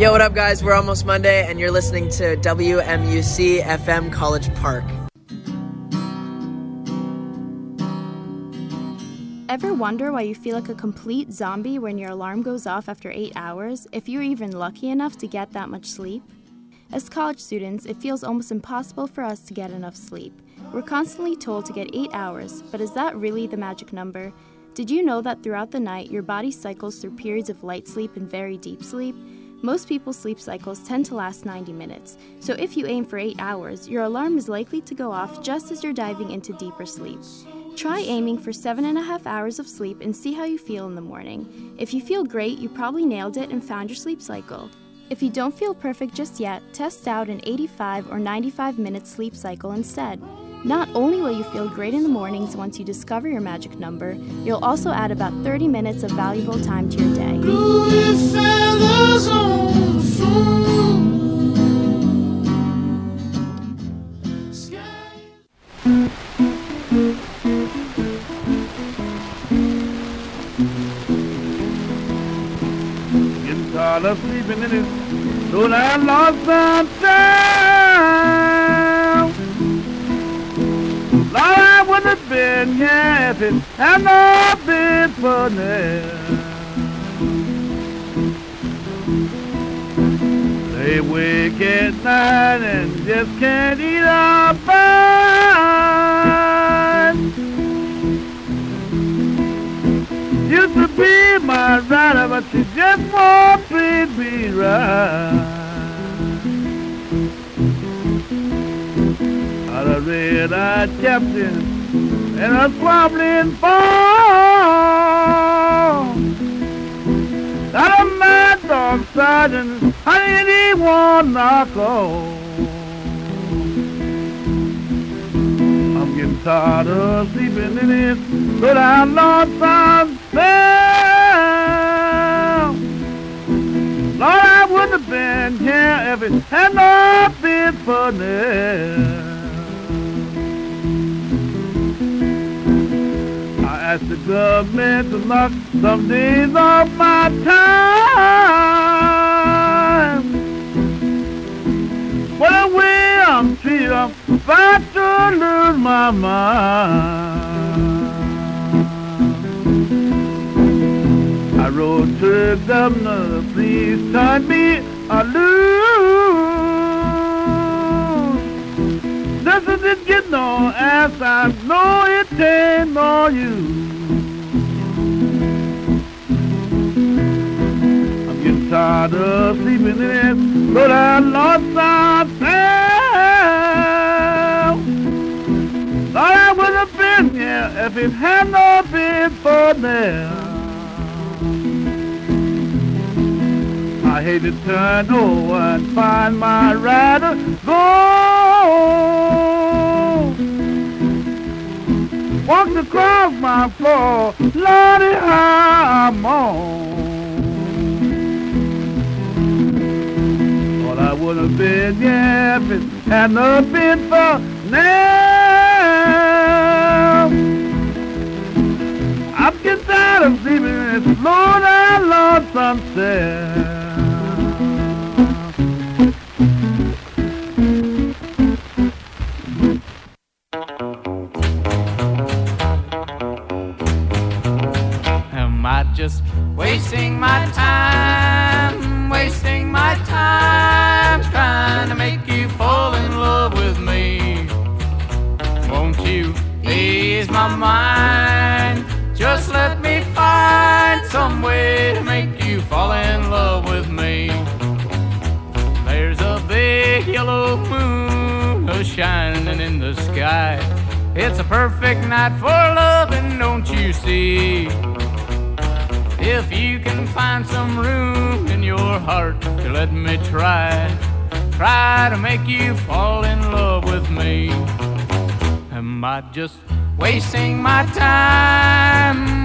Yo, what up, guys? We're almost Monday, and you're listening to WMUC FM College Park. Ever wonder why you feel like a complete zombie when your alarm goes off after 8 hours, if you're even lucky enough to get that much sleep? As college students, it feels almost impossible for us to get enough sleep. We're constantly told to get 8 hours, but is that really the magic number? Did you know that throughout the night, your body cycles through periods of light sleep and very deep sleep? Most people's sleep cycles tend to last 90 minutes, so if you aim for 8 hours, your alarm is likely to go off just as you're diving into deeper sleep. Try aiming for 7.5 hours of sleep and see how you feel in the morning. If you feel great, you probably nailed it and found your sleep cycle. If you don't feel perfect just yet, test out an 85 or 95-minute sleep cycle instead. Not only will you feel great in the mornings once you discover your magic number, you'll also add about 30 minutes of valuable time to your day. Bluey feathers on the phone. Sky. Getting tired of sleeping in it, so I lost some time. Lord, I wouldn't have been here if it had not been for them. They wake at night and just can't eat a bite. Used to be my rider, but she just won't treat me right. A red-eyed captain and a squabbling fall. Got a mad dog sergeant, honey, and he won't knock off. I'm getting tired of sleeping in it, but I lost some spell. Lord, I wouldn't have been here if it had not been for them. Ask the government to knock some days off my time. What a way I'm treated, I'm about to lose my mind. I wrote to the governor, please turn me loose. This isn't getting no ass, I know it ain't no use. I'm getting tired of sleeping in it, but I lost myself. Thought I would have been here if it had not been for them. I hate to turn over and find my rider gone. Walked across my floor, Lordy, how I'm on. Thought I would have been, yeah, if it had not been for now. I'm getting tired of sleeping in this Lord, I lost sunset. Just wasting my time trying to make you fall in love with me. Won't you ease my mind? Just let me find some way to make you fall in love with me. There's a big yellow moon shining in the sky. It's a perfect night for loving, don't you see? If you can find some room in your heart to let me try to make you fall in love with me. Am I just wasting my time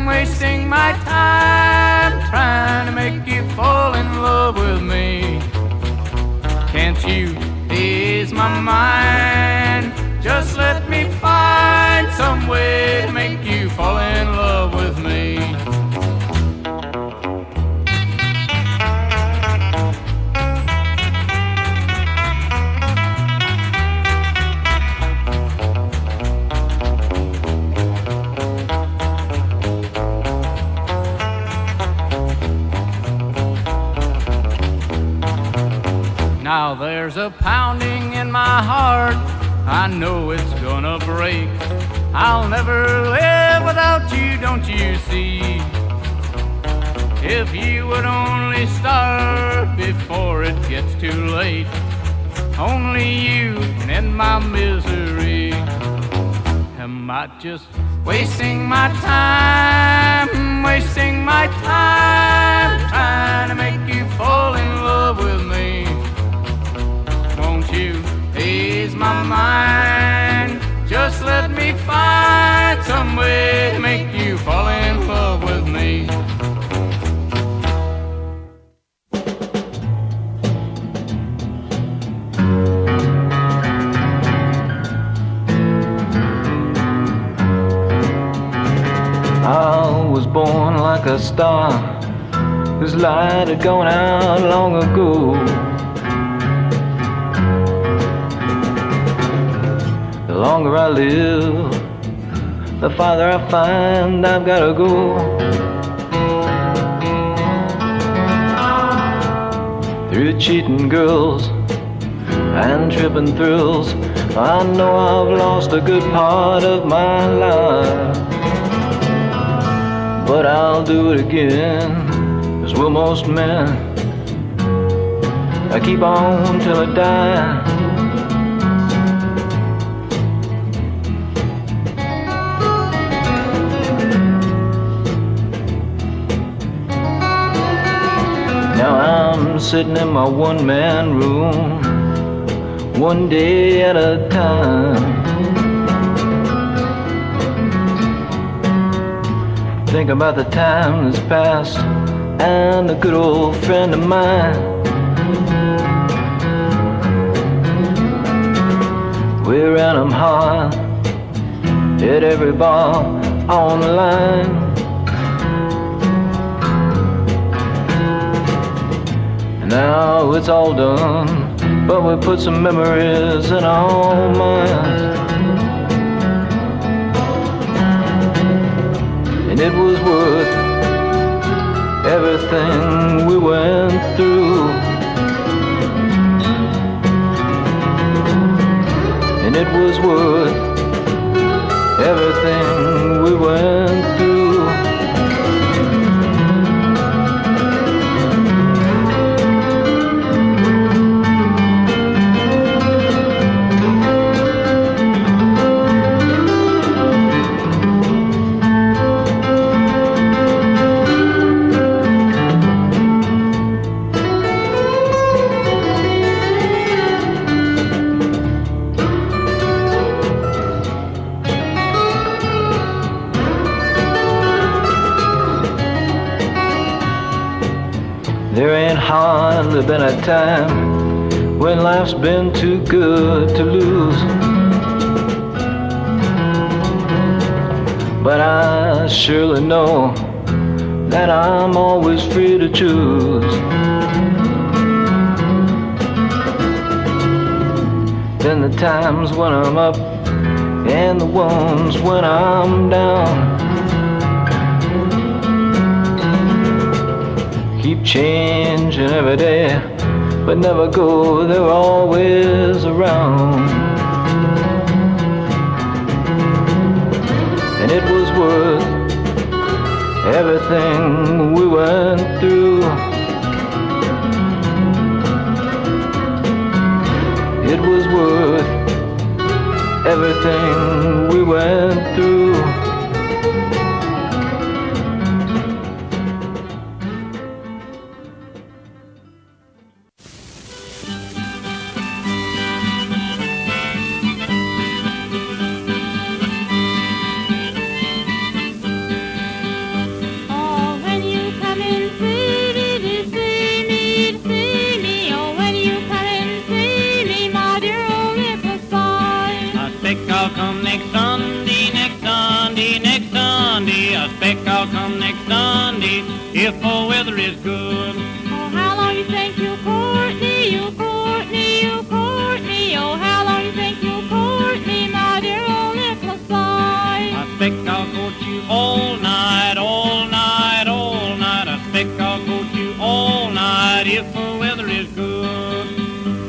trying to make you fall in love with me? Can't you ease my mind? Just let me find some way to make you fall in love with me. Now there's a pounding in my heart, I know it's gonna break. I'll never live without you, don't you see? If you would only start before it gets too late, only you can end my misery. Am I just wasting my time, wasting my time, trying to make you fall in love with me? Won't you ease my mind? Just let me find some way to make you fall in love with me. I was born like a star whose light had gone out long ago. The longer I live, the farther I find I've gotta go. Through cheating girls and tripping thrills, I know I've lost a good part of my life. But I'll do it again, as will most men. I keep on till I die. Now I'm sitting in my one-man room, one day at a time. Think about the time that's passed and a good old friend of mine. We ran 'em hard, hit every bar on the line. And now it's all done, but we put some memories in our minds. And it was worth everything we went through. And it was worth everything we went through. There ain't hardly been a time when life's been too good to lose. But I surely know that I'm always free to choose. Then the times when I'm up and the ones when I'm down keep changing every day, but never go, they're always around. And it was worth everything we went through. It was worth everything we went through. I'll come next Sunday if the weather is good. Oh, how long you think you'll court me, you'll court me, you'll court me? Oh, how long you think you'll court me, my dear old Nicholas Boy? I expect I'll court you all night, all night, all night. I expect I'll court you all night if the weather is good.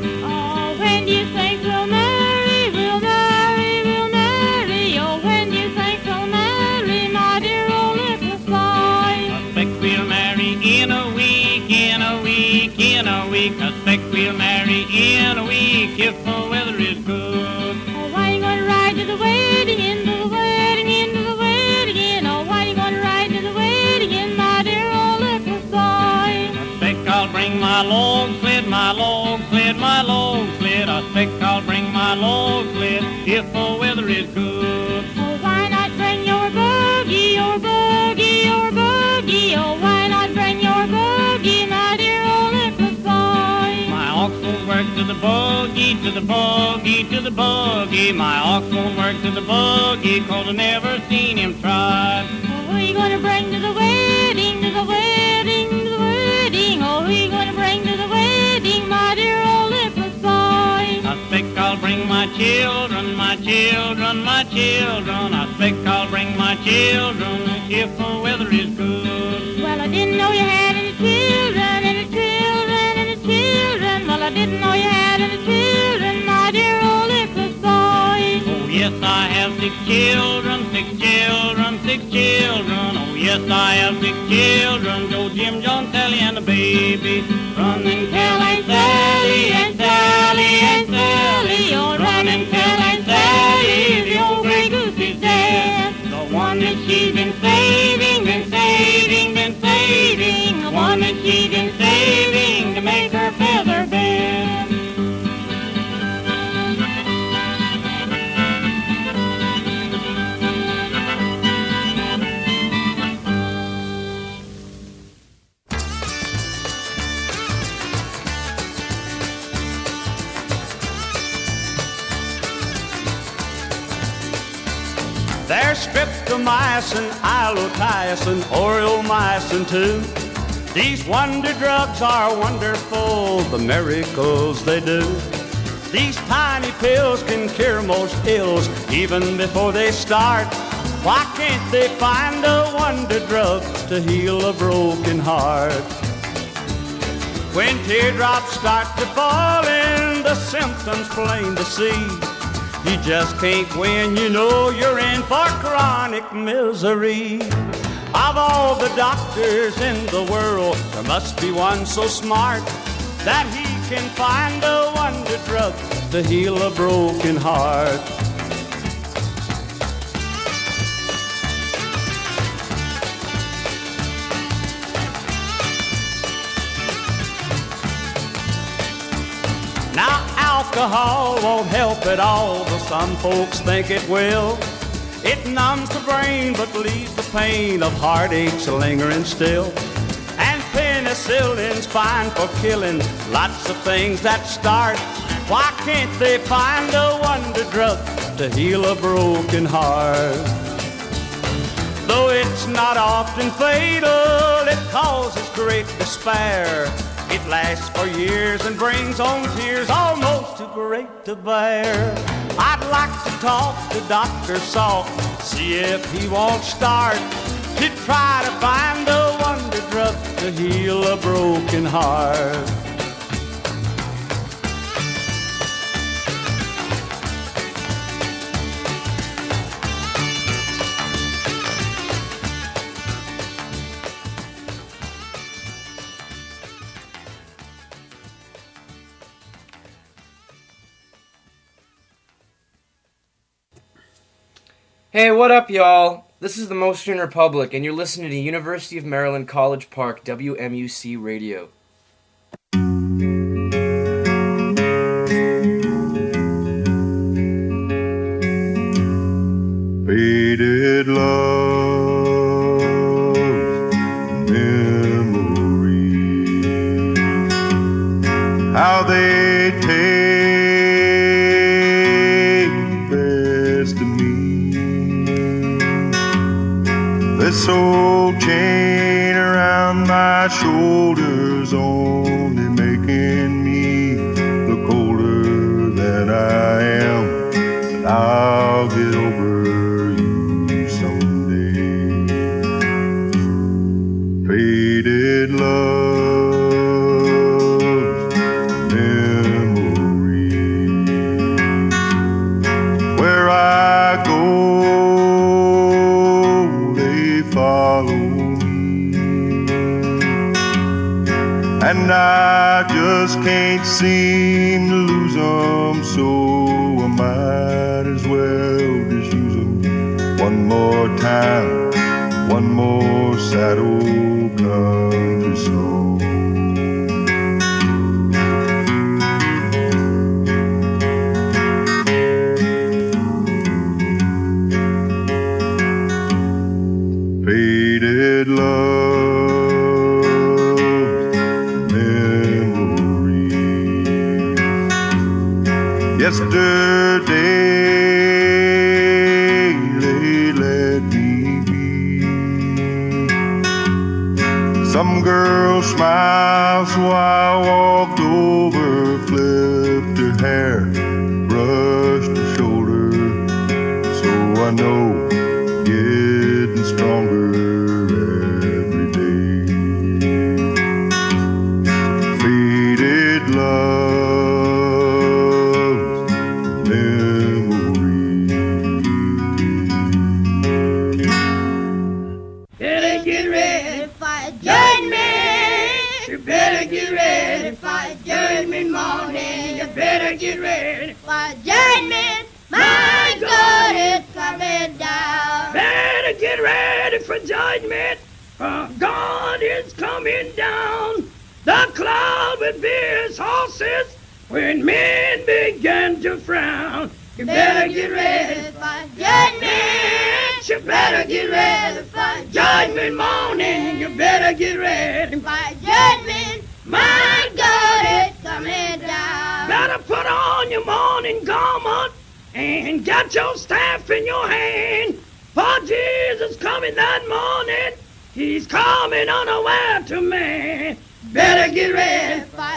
week. I expect we'll marry in a week if the weather is good. Oh, why you gonna ride to the wedding, into the wedding, into the wedding in? Oh, why you gonna ride to the wedding in, my dear old little boy? I expect I'll bring my log sled, my log sled, my log sled. I expect I'll bring my log sled if the weather is good. Oh, why not bring your buggy, your buggy, your buggy? Oh, why not bring your buggy, my dear old little boy? My ox won't work to the buggy, to the buggy, to the buggy. My ox won't work to the buggy, 'cause I never seen him try. Oh, who you gonna bring to the wedding, to the wedding, to the wedding? Oh, who you gonna bring to the wedding, my dear old little boy? I expect I'll bring my children, my children, my children. I expect I'll bring my children if the weather is good. Well, I didn't know you had any children, any children, any children. Well, I didn't know you had any children, my dear old little boy. Oh, yes, I have 6 children, 6 children, 6 children. Oh, yes, I have 6 children. Joe, Jim, John, Sally, and the baby. Run and tell Aunt Sally, Aunt Sally, Aunt Sally. Oh, run and tell Aunt Sally the old gray goose is dead. The one that she's been saving, been saving, been saving. The one that she's been saving to make her feather bed. There's streptomycin, ilotiacin, oreomycin too. These wonder drugs are wonderful, the miracles they do. These tiny pills can cure most ills even before they start. Why can't they find a wonder drug to heal a broken heart? When teardrops start to fall in, the symptoms plain to see. You just can't win, you know you're in for chronic misery. Of all the doctors in the world, there must be one so smart that he can find a wonder drug to heal a broken heart. Now alcohol won't help at all, though some folks think it will. It numbs the brain but leaves the pain of heartaches lingering still. And penicillin's fine for killing lots of things that start. Why can't they find a wonder drug to heal a broken heart? Though it's not often fatal, it causes great despair. It lasts for years and brings on tears almost too great to bear. I'd like to talk to Dr. Salk, see if he won't start to try to find a wonder drug to heal a broken heart. Hey, what up, y'all? This is the Mostyn Republic, and you're listening to University of Maryland College Park, WMUC Radio. Faded love, memories, how they take the best of me. This old chain around my shoulders only making me look older than I am. But I'll get over you someday. Faded love, memories, where I go follow me, and I just can't seem to lose 'em, so I might as well just use 'em one more time, one more sad old country song. Faded love, memories. Yesterday they let me be. Some girl smiled, so I walked over, flipped her hair, brushed her shoulder, so I know getting stronger every day. Faded love, memories. Better get ready for judgment. You better get ready for judgment morning. You better get ready for judgment. My God is coming down. Better get ready for judgment. God is coming down. The cloud will be his horses when men begin to frown. You better get ready for judgment. You better get ready for judgment morning. You better get ready for judgment. My God is coming down. Better put on your morning garment and get your staff in your hand. For Jesus coming that morning, he's coming unaware to man. Better get ready for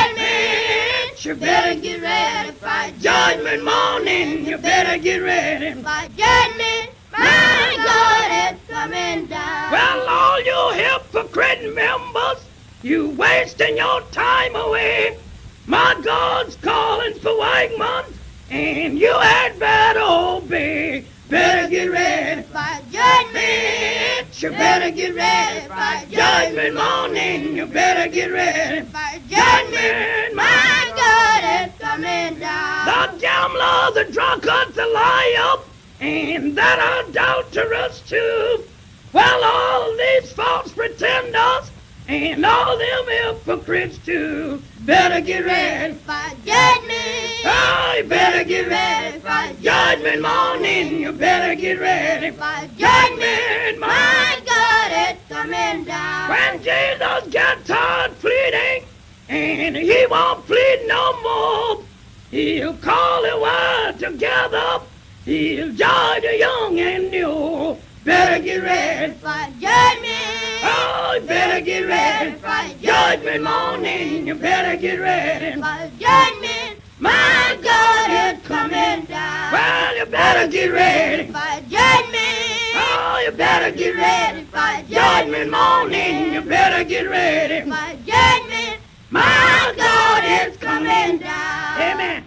judgment. You better get ready for judgment morning. You better get ready for judgment. My God is coming down. Well, all you hypocrite members, you wasting your time away. My God's calling for Wegmans, and you had better obey. Better get ready for judgment. You better get ready for judgment morning. You better get ready for judgment. My God is coming down. The gambler, the drunkard, the liar, and that adulterous too. Well, all these false pretenders and all them hypocrites too. Better get ready for judgment. Oh, you better get ready for judgment morning. You better get ready for judgment. My God is coming down. When Jesus gets tired pleading, and he won't plead no more, he'll call the world together. He'll judge the young and new. Better get ready for judgment. Oh, you better get ready for judgment morning. You better get ready for judgment. My God is coming down. Well, you better get ready for judgment. Oh, you better get ready for judgment morning. You better get ready for judgment. My God is coming down. Amen.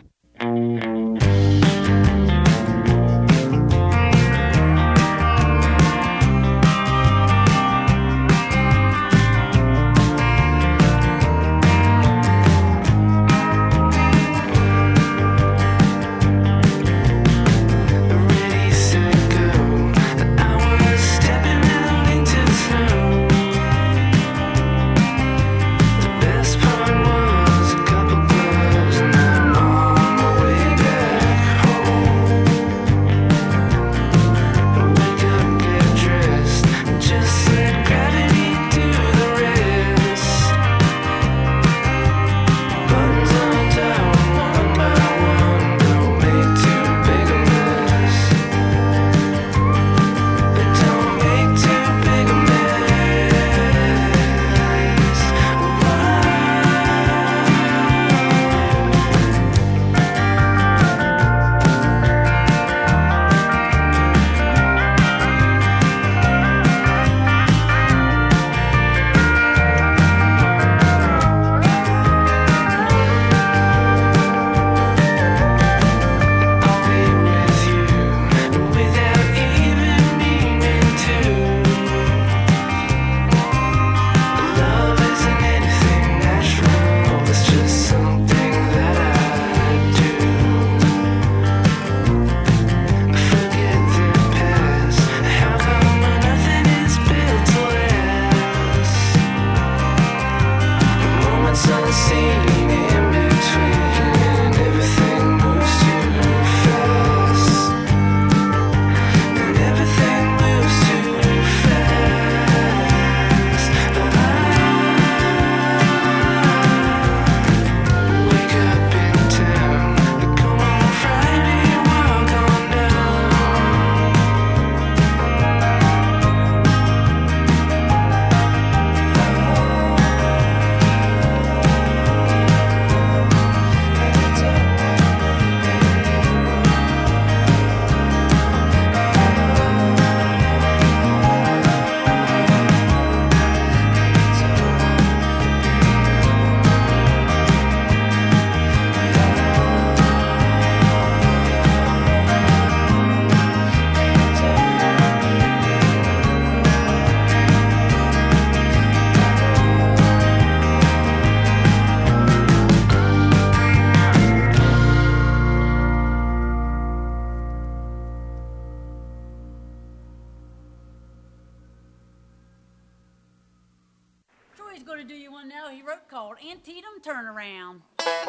Troy's going to do you one now he wrote called Antietam Turnaround.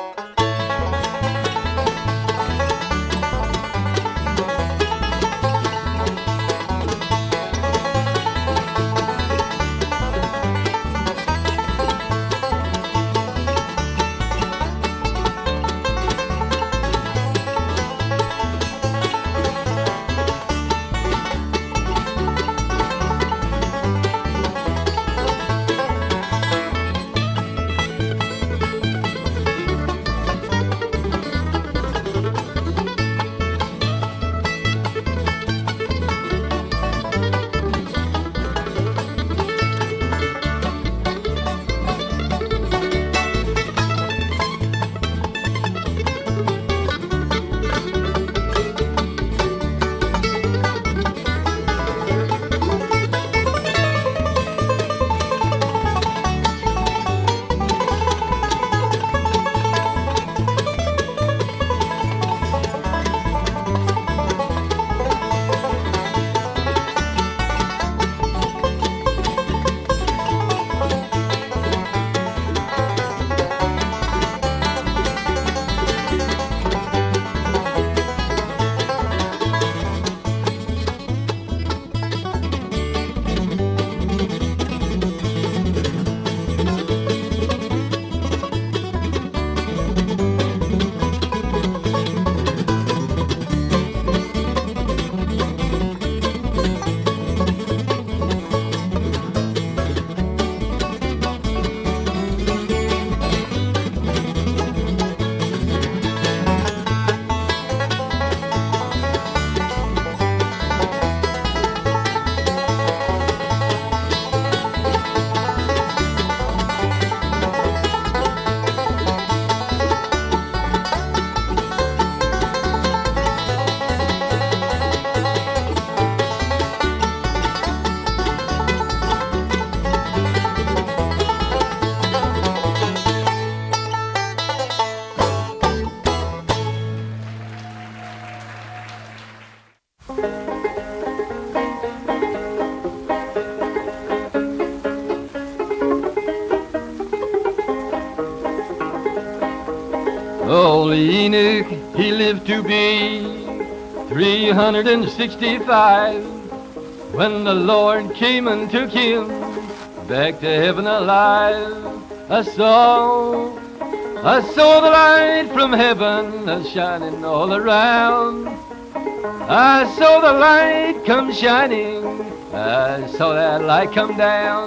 Old Enoch, he lived to be 365 when the Lord came and took him back to heaven alive. I saw the light from heaven shining all around. I saw the light come shining, I saw that light come down.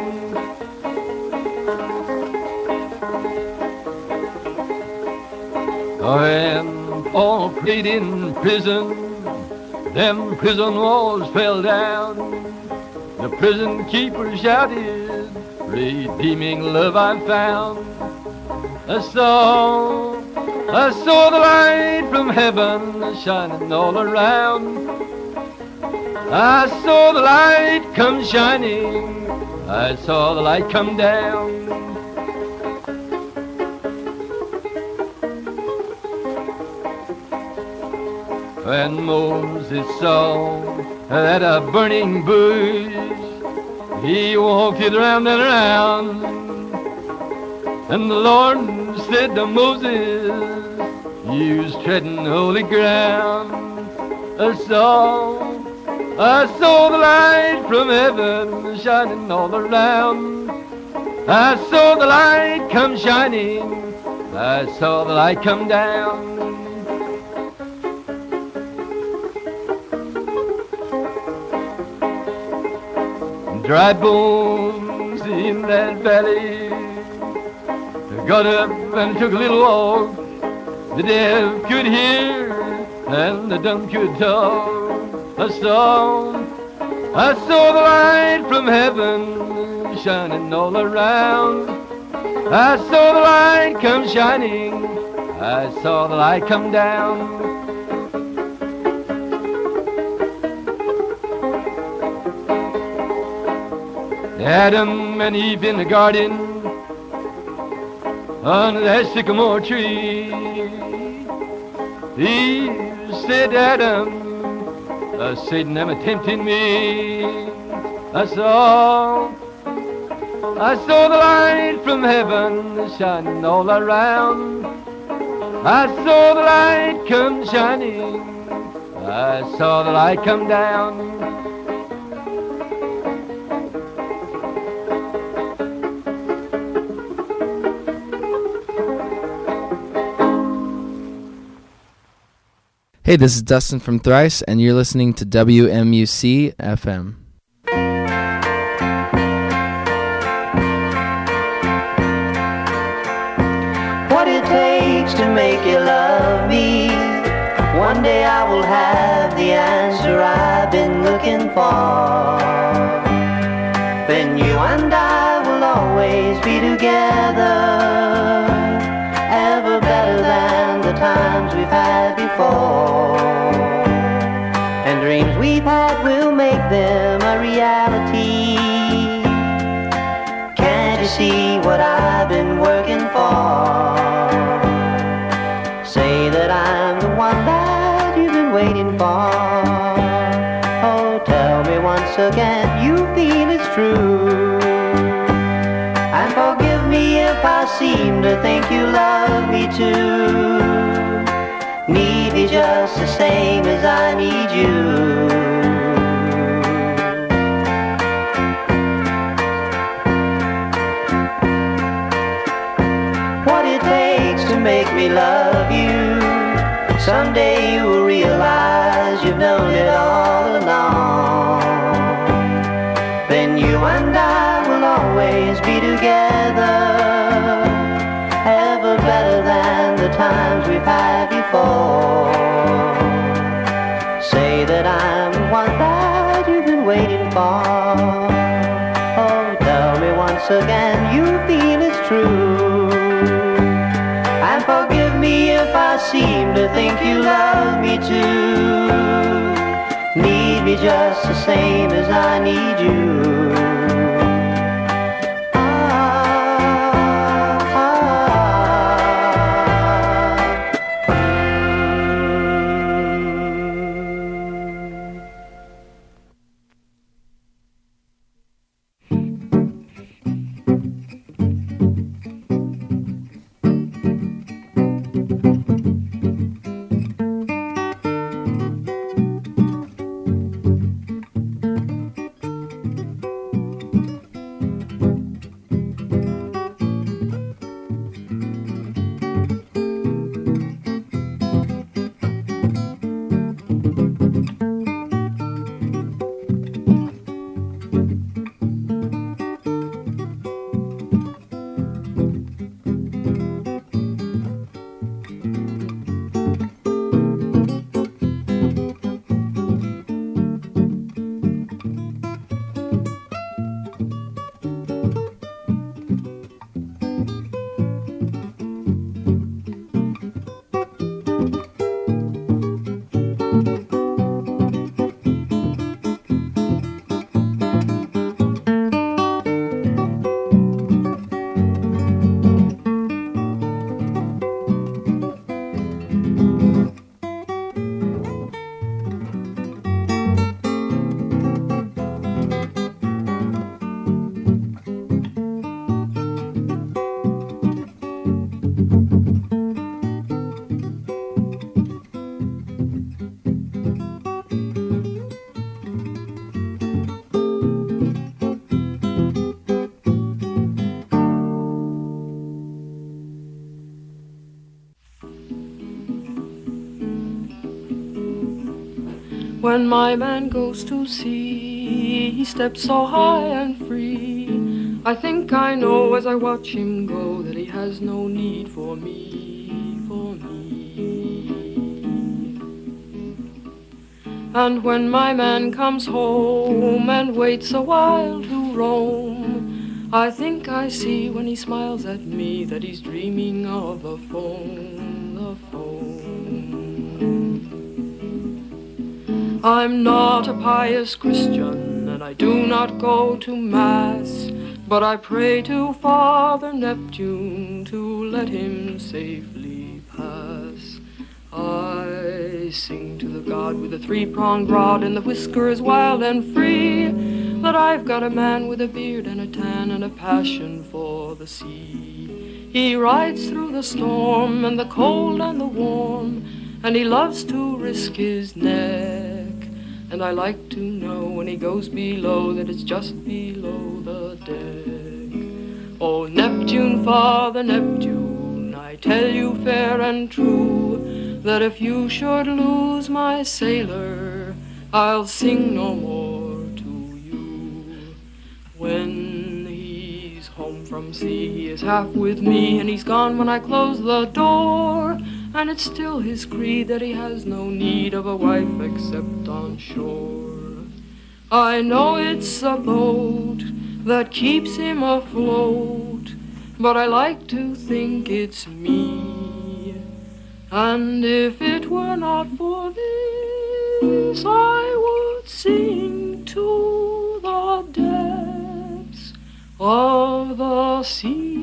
When Paul prayed in prison, them prison walls fell down. The prison keeper shouted, redeeming love I found. I saw the light from heaven shining all around. I saw the light come shining, I saw the light come down. When Moses saw that a burning bush, he walked it round and round. And the Lord said to Moses, you was treading holy ground. I saw the light from heaven shining all around. I saw the light come shining, I saw the light come down. Dry bones in that valley got up and took a little walk. The deaf could hear and the dumb could talk. I saw the light from heaven shining all around. I saw the light come shining, I saw the light come down. Adam and Eve in the garden under that sycamore tree. Eve said, Adam, Satan am tempting me. I saw the light from heaven shining all around. I saw the light come shining, I saw the light come down. Hey, this is Dustin from Thrice, and you're listening to WMUC FM. What it takes to make you love me. One day I will have the answer I've been looking for. Then you and I will always be together, ever better than the times we've had before. And dreams we've had will make them a reality. Can't you see what I've been working for? Say that I'm the one that you've been waiting for. Oh, tell me once again you feel it's true. And forgive me if I seem to think you love me too. Need me just the same as I need you. What it takes to make me love you. Someday you will realize you've known it all along. Then you and I will always be together, ever better than the times we've had before. Say that I'm the one that you've been waiting for. Oh, tell me once again you feel it's true. And forgive me if I seem to think you love me too. Need me just the same as I need you. When my man goes to sea, he steps so high and free. I think I know as I watch him go that he has no need for me, for me. And when my man comes home and waits a while to roam, I think I see when he smiles at me that he's dreaming of the phone, the phone. I'm not a pious Christian, and I do not go to Mass, but I pray to Father Neptune to let him safely pass. I sing to the God with the three-pronged rod and the whiskers wild and free, that I've got a man with a beard and a tan and a passion for the sea. He rides through the storm and the cold and the warm, and he loves to risk his neck. And I like to know when he goes below that it's just below the deck. Oh, Neptune, Father Neptune, I tell you fair and true, that if you should lose my sailor, I'll sing no more to you. When he's home from sea, he is half with me, and he's gone when I close the door. And it's still his creed that he has no need of a wife except on shore. I know it's a boat that keeps him afloat, but I like to think it's me. And if it were not for this, I would sing to the depths of the sea.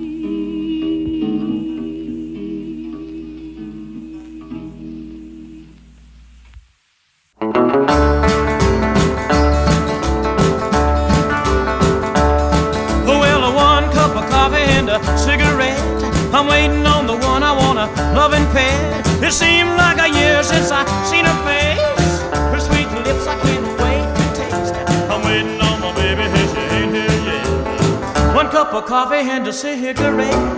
Well, one cup of coffee and a cigarette, I'm waiting on the one I wanna love and pet. It seemed like a year since I seen her face. Her sweet lips I can't wait to taste. I'm waiting on my baby, and she ain't here yet. One cup of coffee and a cigarette.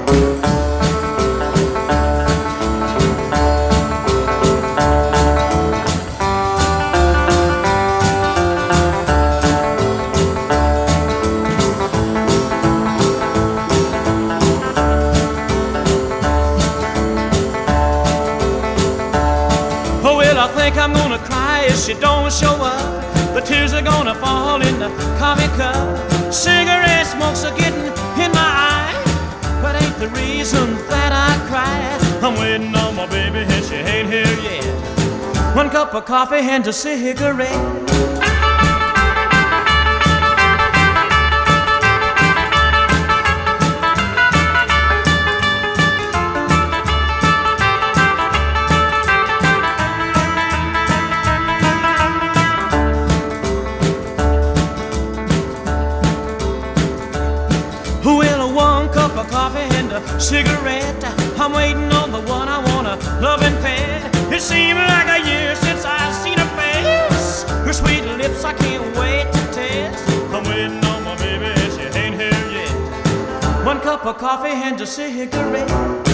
I think I'm gonna cry if she don't show up. The tears are gonna fall in the coffee cup. Cigarette smokes are getting in my eye, but ain't the reason that I cry. I'm waiting on my baby and she ain't here yet. One cup of coffee and a cigarette. Cigarette, I'm waiting on the one I wanna love and pet. It seemed like a year since I've seen her face. Her sweet lips I can't wait to taste. I'm waiting on my baby and she ain't here yet. One cup of coffee and a cigarette.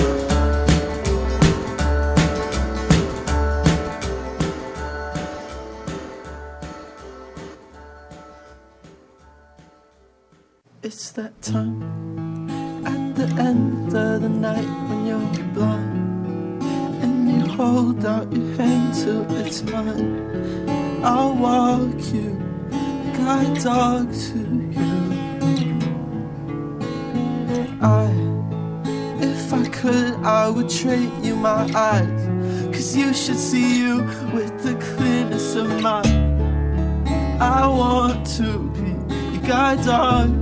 It's that time at the end of the night when you're blind and you hold out your hand till it's mine. I'll walk you, guide dog to you. If I could, I would trade you my eyes, 'cause you should see you with the clearness of mine. I want to be your guide dog.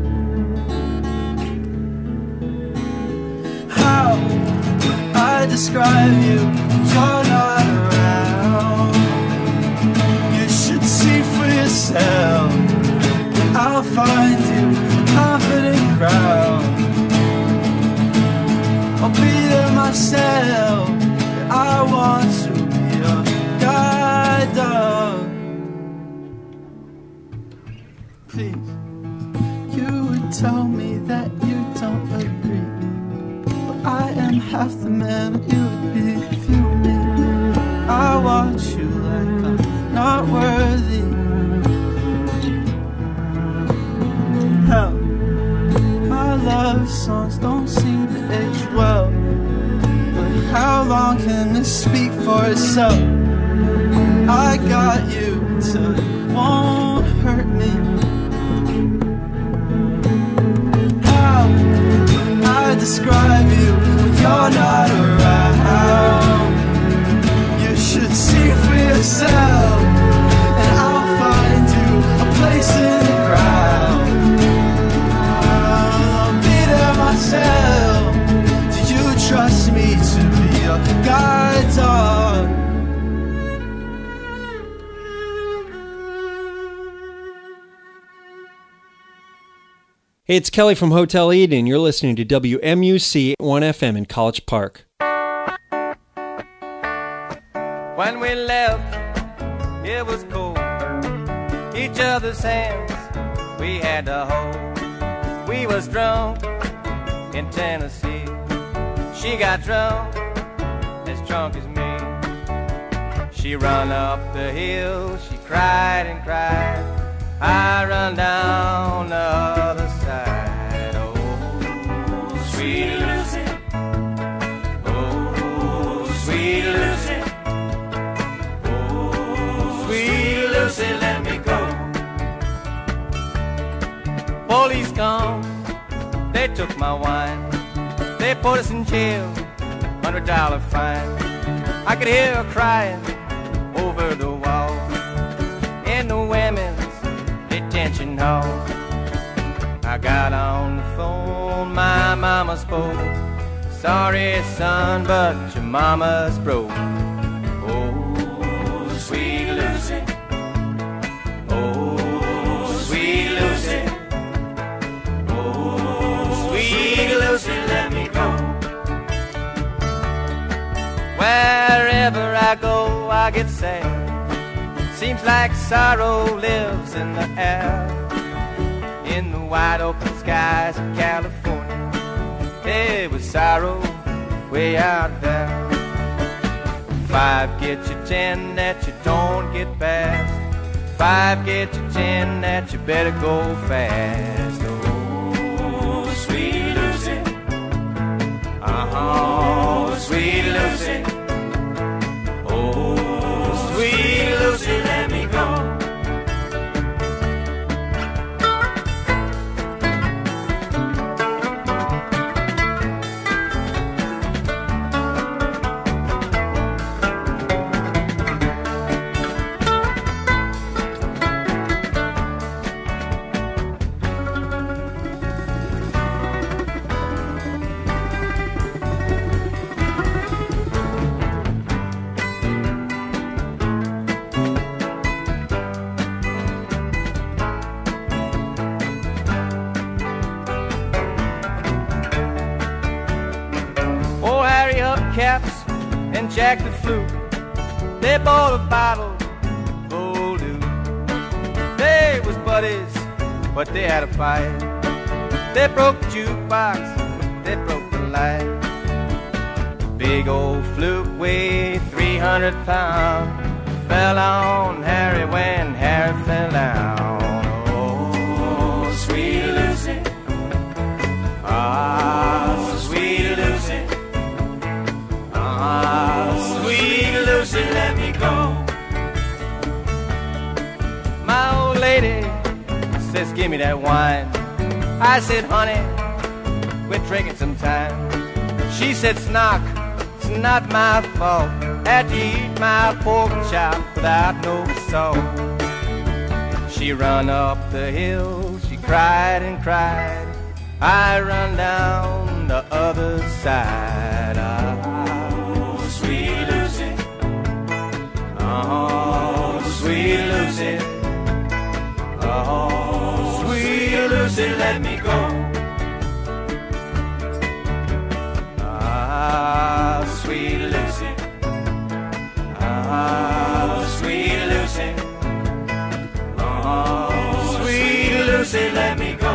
How I describe you, you're not around. You should see for yourself. I'll find you a confident crowd. I'll be there myself. I want to be your guide dog. Please, you would tell me that you don't agree. I am half the man you would be if you knew. I watch you like a not worthy. Hell, our love songs don't seem to age well. But how long can this speak for itself? I got you till it won't hurt me. How I describe you when you're not around? You should see for yourself, and I'll find you a place in the crowd. I'll be there myself. Do you trust me to be your guide dog? Hey, it's Kelly from Hotel Eden. You're listening to WMUC 1FM in College Park. When we left, it was cold. Each other's hands we had to hold. We was drunk in Tennessee. She got drunk as me. She run up the hill, she cried and cried. I run down the other side. Oh, sweet Lucy. Oh, sweet Lucy. Oh, sweet Lucy, let me go. Police come, they took my wine. They put us in jail, $100 fine. I could hear her crying over the wall in the women's detention hall. I got on the phone, my mama spoke. Sorry, son, but your mama's broke. Oh, sweet Lucy. Oh, sweet Lucy. Oh, sweet Lucy, let me go. Wherever I go, I get sad. Seems like sorrow lives in the air. In the wide open skies of California, there was sorrow way out there. 5 get you 10 that you don't get past. 5 get you 10 that you better go fast. Oh, sweet Lucy. Oh, sweet Lucy. Oh, sweet Lucy, let me go. Caps and Jack the Flute, they bought a bottle full loot. They was buddies, but they had a fight. They broke the jukebox, they broke the light. Big old flute weighed 300 pounds, fell on Harry when Harry fell down. Oh, sweet Lucy. Ah, sweet Lucy. Ah, sweet Lucy, let me go. My old lady says, give me that wine. I said, honey, we're drinking some time. She said, Snock, it's not my fault. Had to eat my pork chop without no salt. She run up the hill, she cried and cried. I run down the other side. Sweet Lucy. Oh, sweet Lucy. Oh, sweet Lucy, let me go. Ah, sweet Lucy. Ah, sweet Lucy. Oh, sweet Lucy, let me go.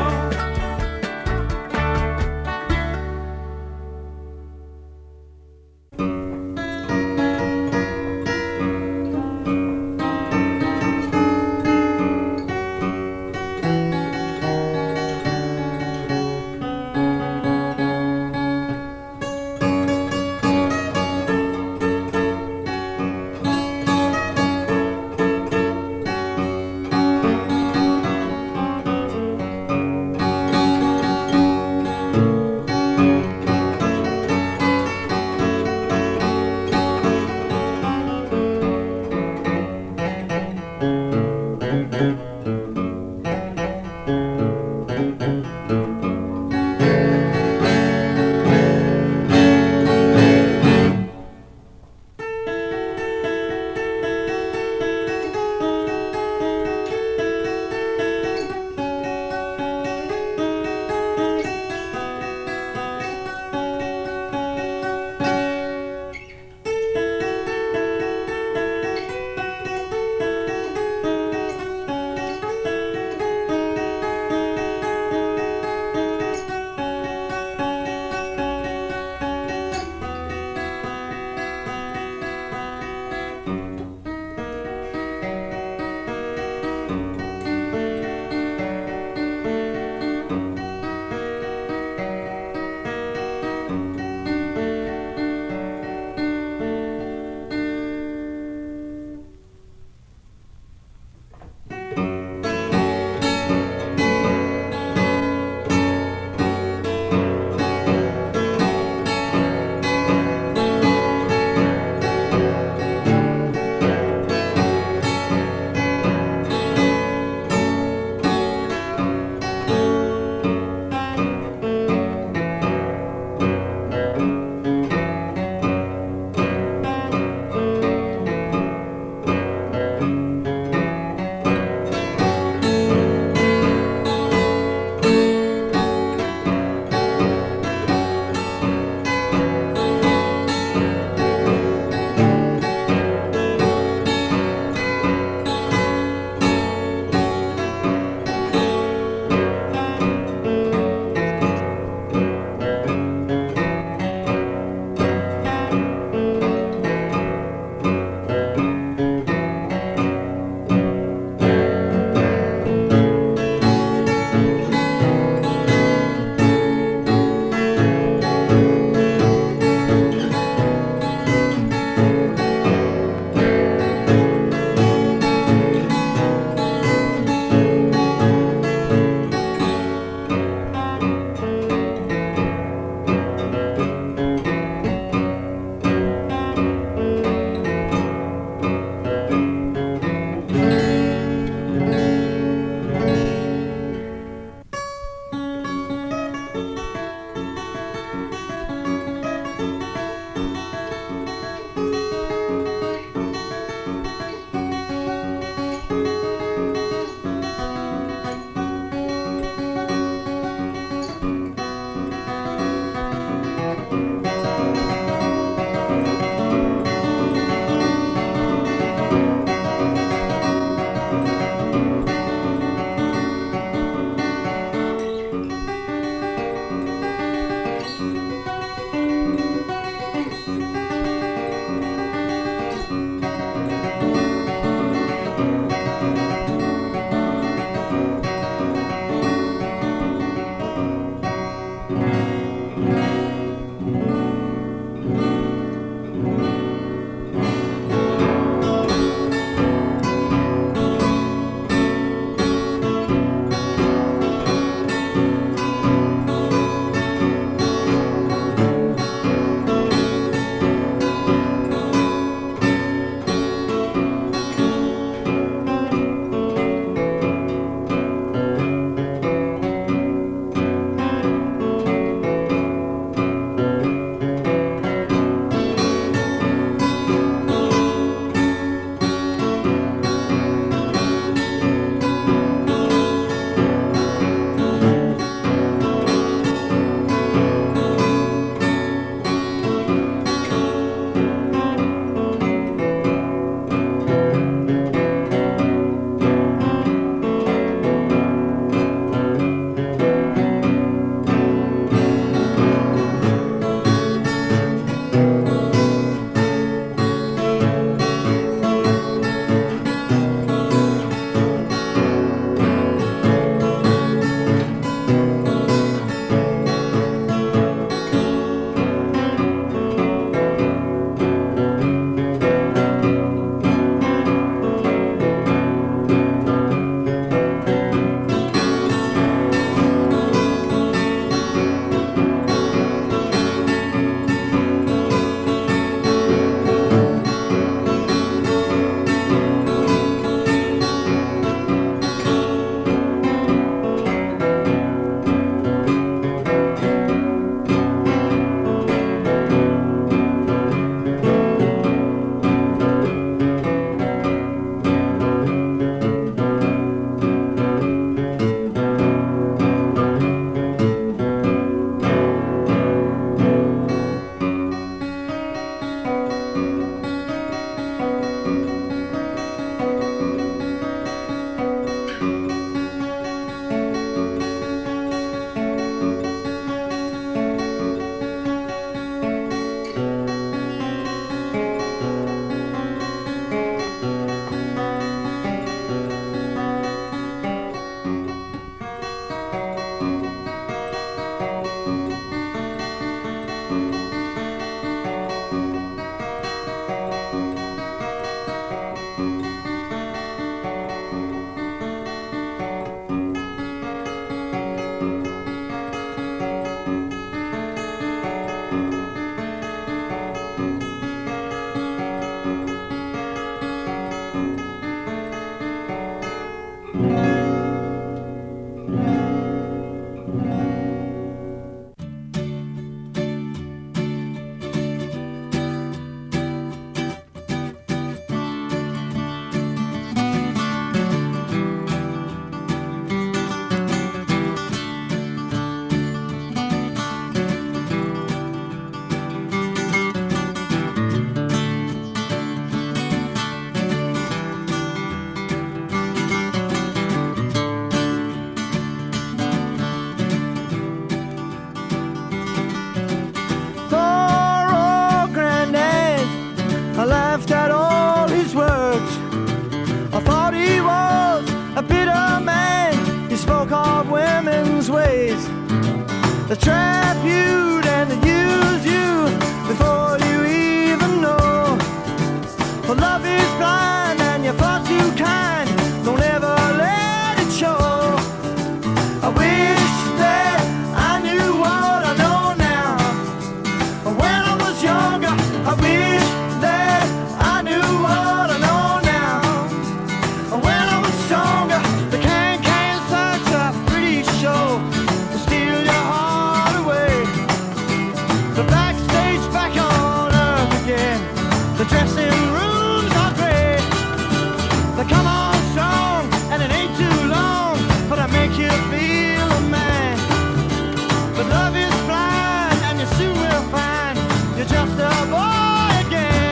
trap you and to use you before you even know. For love is blind and you're far too kind. Don't ever let it show. I wish that I knew what I know now. When I was younger, I wish that I knew what I know now. When I was stronger, the can such a pretty show to steal your heart away. The backstage back on earth again. The dressing rooms are great. They come on strong and it ain't too long, but I make you feel a man. But love is blind and you soon will find you're just a boy again.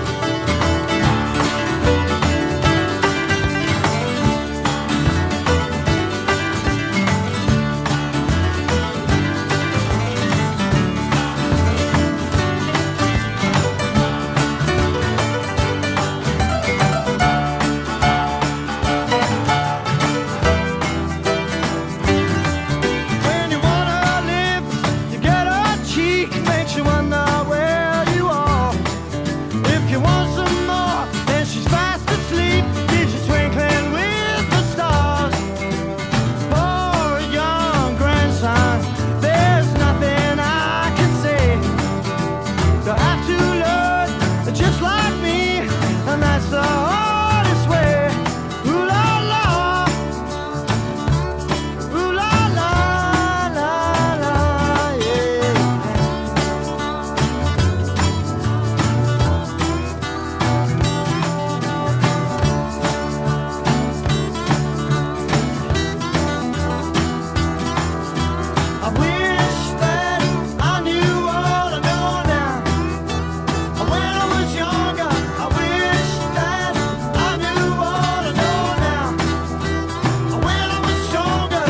When you wanna live, you get a cheek, makes you wonder where you are. If you want some more, then she's fast asleep, gives you twinkling with the stars. For a young grandson, there's nothing I can say. You have to learn just like me, and that's the hardest way. Ooh la la, ooh la la la la, yeah. I wish that I knew what I know now. When I was younger, I wish that I knew what I know now. When I was stronger.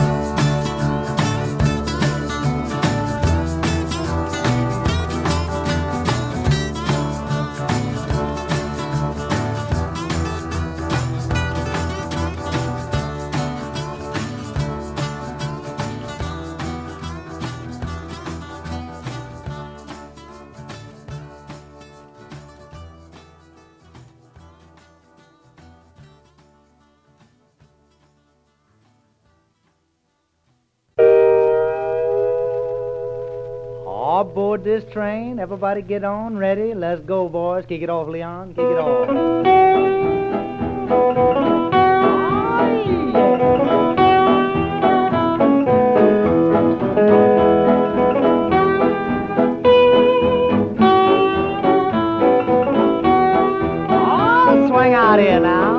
Aboard this train, everybody get on, ready, let's go, boys. Kick it off, Leon, kick it off. Oh, swing out here now.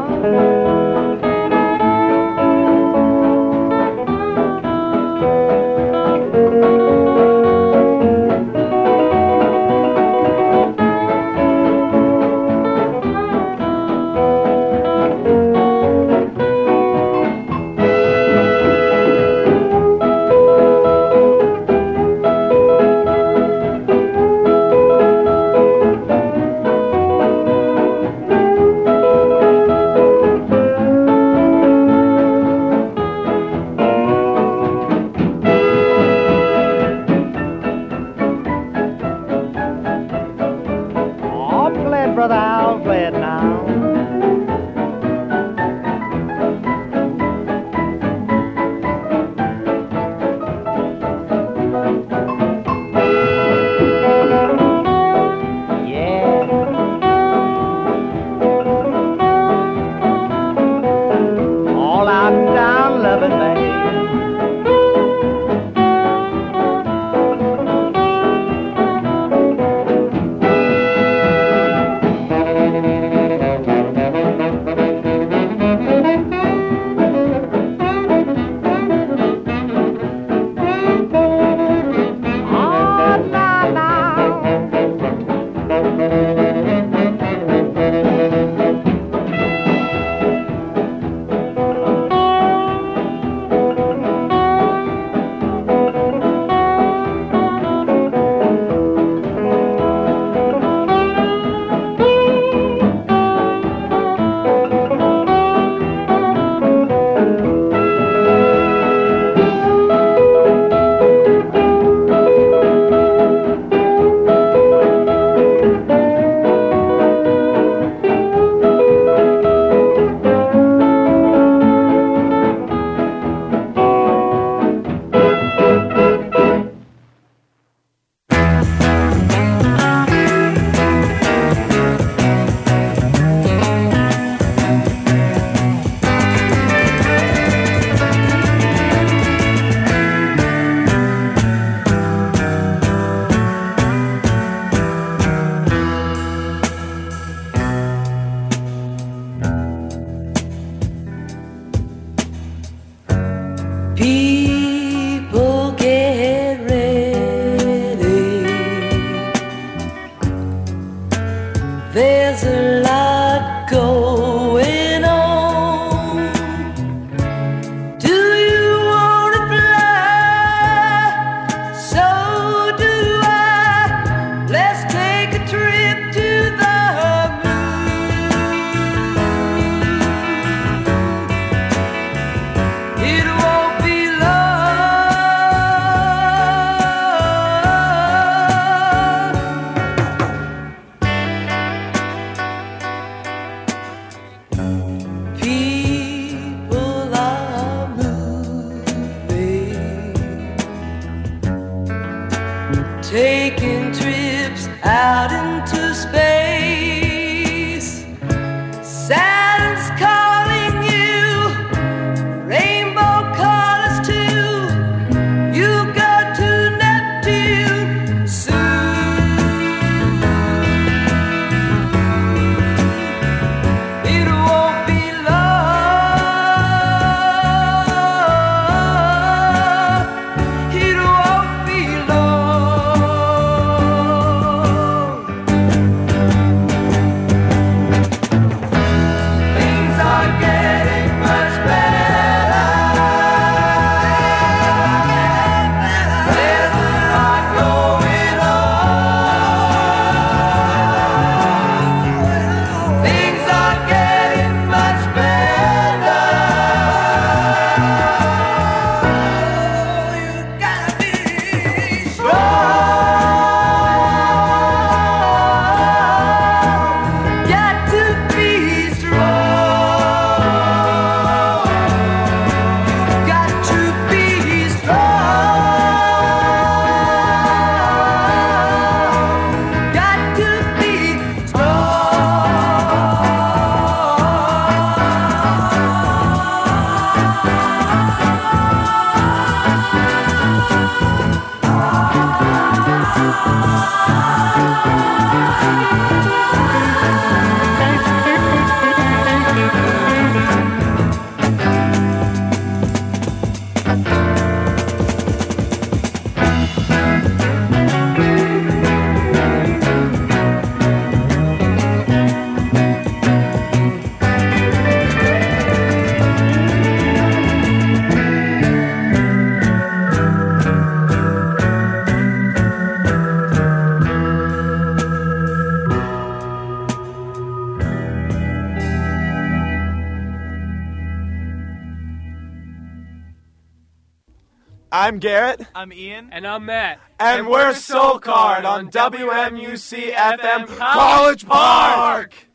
Brother Al, play it now. Yeah. All out and down, loving baby. There's a lot going on. Do you want to fly? So do I. Let's take a trip to the moon. It won't be people are moving, taking trips out into space. Saturn's calling you, rainbow colors too. You go to Neptune soon. It won't be long. It won't be long. Things are getting much better. There's a lot going on. Things are getting much better. You gotta be strong. Got to be strong. Got to be strong. Got to be I'm Garrett. I'm Ian. And I'm Matt. And we're Soul Card on WMUC FM College Park.